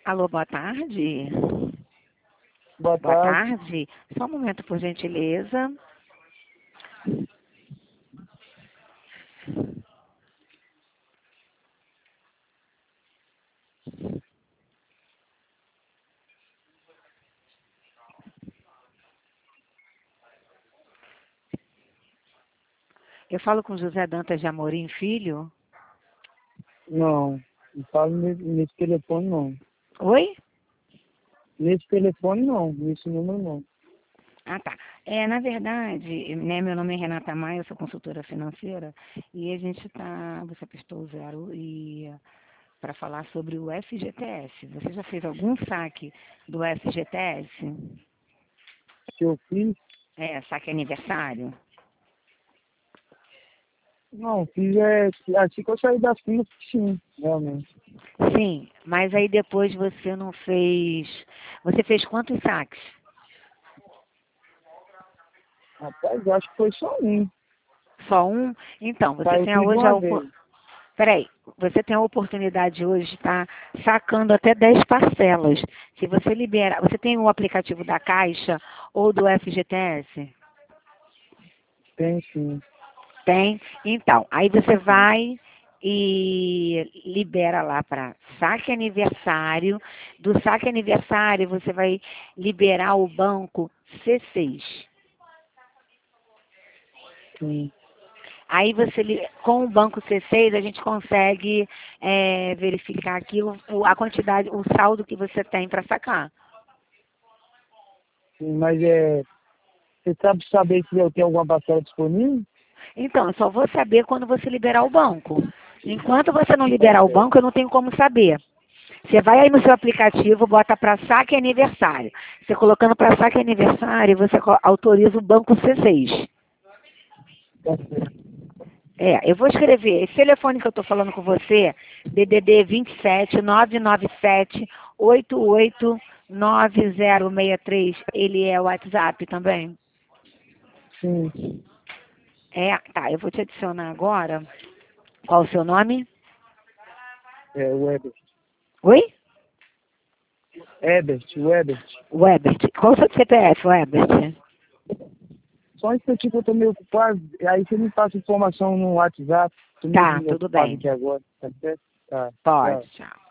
Alô, boa tarde. Boa Boa tarde. tarde. Só um momento, por gentileza. Eu falo com José Dantas de Amorim Filho. Não falo nesse telefone, não. Oi? Nesse telefone, não. Nesse número, não. Ah, tá. Na verdade, né, meu nome é Renata Maia, eu sou consultora financeira e a gente você apertou o zero e para falar sobre o FGTS. Você já fez algum saque do FGTS? Se eu fiz, Saque aniversário? não, fiz assim que eu saí da fila, sim, realmente. Sim, mas aí depois você não fez. Você fez quantos saques? Rapaz, eu acho que foi só um. Só um? Então, você Saiu tem tudo de hoje uma vez. Peraí, você tem a oportunidade hoje de estar sacando até 10 parcelas. Se você liberar, você tem o aplicativo da Caixa ou do FGTS? Tem sim. Tem? Então, aí você Sim. vai e libera lá para saque aniversário. Do saque aniversário, você vai liberar o banco C6. Sim. Aí com o banco C6, a gente consegue verificar aqui a quantidade, o saldo que você tem para sacar. Sim, mas você sabe saber se eu tenho alguma parcela disponível? Então, eu só vou saber quando você liberar o banco. Enquanto você não Tá liberar o certo. banco, eu não tenho como saber. Você vai aí no seu aplicativo, bota para saque aniversário. Você colocando para saque aniversário, você autoriza o banco C6. Tá certo. Eu vou escrever. Esse telefone que eu estou falando com você, DDD 27 997 88 9063, ele é o WhatsApp também? Sim. Tá, eu vou te adicionar agora. Qual o seu nome? O Ebert. Oi? O Ebert. Webert. Qual o seu CPF, Webert? Só isso aqui que eu tô meio ocupado. Aí você me passa informação no WhatsApp. Tô Tá, meio tudo ocupado bem. aqui agora. Tá certo? Tá. Pode, Tchau. tchau.